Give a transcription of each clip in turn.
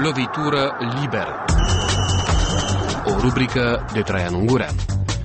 Lovitură liberă. O rubrică de Traian Ungureanu.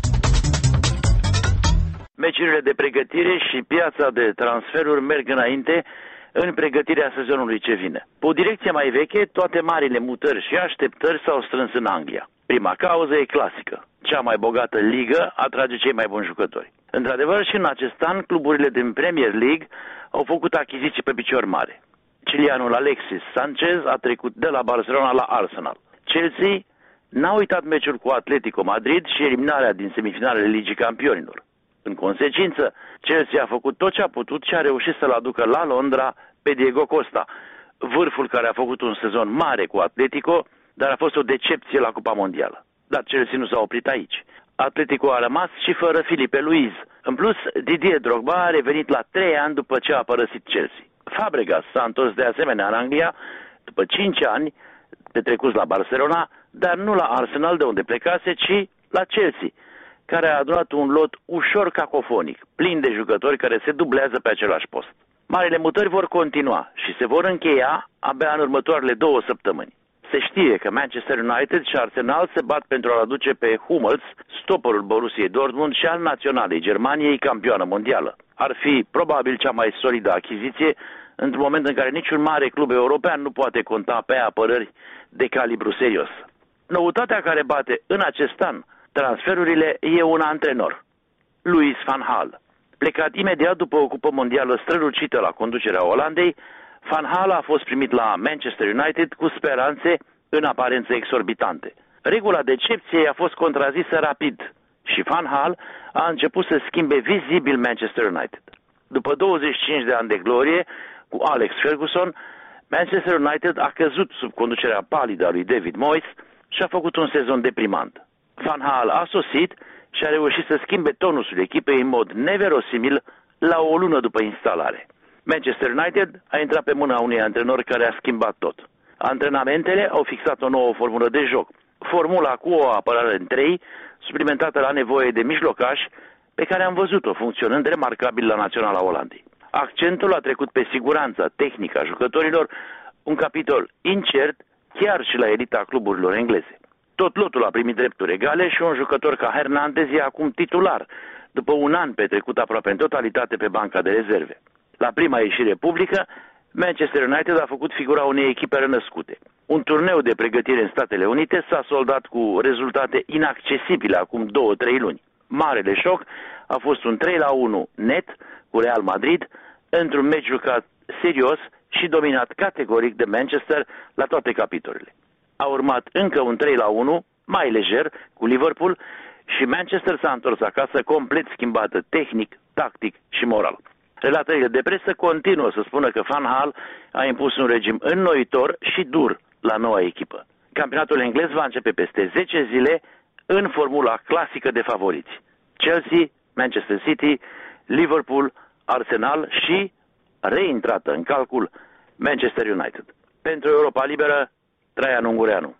Meciurile de pregătire și piața de transferuri merg înainte în pregătirea sezonului ce vine. Pe o direcție mai veche, toate marile mutări și așteptări s-au strâns în Anglia. Prima cauză e clasică. Cea mai bogată ligă atrage cei mai buni jucători. Într-adevăr, și în acest an, cluburile din Premier League au făcut achiziții pe picior mare. Cilianul Alexis Sanchez a trecut de la Barcelona la Arsenal. Chelsea n-a uitat meciul cu Atletico Madrid și eliminarea din semifinalele Ligii Campionilor. În consecință, Chelsea a făcut tot ce a putut și a reușit să-l aducă la Londra pe Diego Costa, vârful care a făcut un sezon mare cu Atletico, dar a fost o decepție la Cupa Mondială. Dar Chelsea nu s-a oprit aici. Atletico a rămas și fără Filipe Luiz. În plus, Didier Drogba a revenit la 3 ani după ce a părăsit Chelsea. Fabregas s-a întors de asemenea în Anglia după 5 ani petrecuți la Barcelona, dar nu la Arsenal de unde plecase, ci la Chelsea, care a adunat un lot ușor cacofonic, plin de jucători care se dublează pe același post. Marile mutări vor continua și se vor încheia abia în următoarele 2 săptămâni. Se știe că Manchester United și Arsenal se bat pentru a-l aduce pe Hummels, stopperul Borussiei Dortmund și al naționalei Germaniei, campioană mondială. Ar fi probabil cea mai solidă achiziție într-un moment în care niciun mare club european nu poate conta pe apărări de calibru serios. Noutatea care bate în acest an transferurile e un antrenor, Louis van Gaal. Plecat imediat după o cupă mondială strălucită la conducerea Olandei, Van Gaal a fost primit la Manchester United cu speranțe în aparență exorbitante. Regula decepției a fost contrazisă rapid și Van Gaal a început să schimbe vizibil Manchester United. După 25 de ani de glorie cu Alex Ferguson, Manchester United a căzut sub conducerea palidă a lui David Moyes și a făcut un sezon deprimant. Van Gaal a sosit și a reușit să schimbe tonusul echipei în mod neverosimil la o lună după instalare. Manchester United a intrat pe mâna unui antrenor care a schimbat tot. Antrenamentele au fixat o nouă formulă de joc. Formula cu o apărare în 3, suplimentată la nevoie de mijlocași, pe care am văzut-o funcționând remarcabil la Naționala Olandei. Accentul a trecut pe siguranța tehnică a jucătorilor, un capitol incert chiar și la elita cluburilor engleze. Tot lotul a primit drepturi egale și un jucător ca Hernandez e acum titular, după un an petrecut aproape în totalitate pe banca de rezerve. La prima ieșire publică, Manchester United a făcut figura unei echipe renăscute. Un turneu de pregătire în Statele Unite s-a soldat cu rezultate inaccesibile acum 2-3 luni. Marele șoc a fost un 3-1 net cu Real Madrid, într-un meci jucat serios și dominat categoric de Manchester la toate capitolele. A urmat încă un 3-1, mai lejer, cu Liverpool și Manchester s-a întors acasă complet schimbată tehnic, tactic și moral. Relatările de presă continuă să spună că Van Gaal a impus un regim înnoitor și dur la noua echipă. Campionatul englez va începe peste 10 zile în formula clasică de favoriți: Chelsea, Manchester City, Liverpool, Arsenal și, reintrată în calcul, Manchester United. Pentru Europa Liberă, Traian Ungureanu.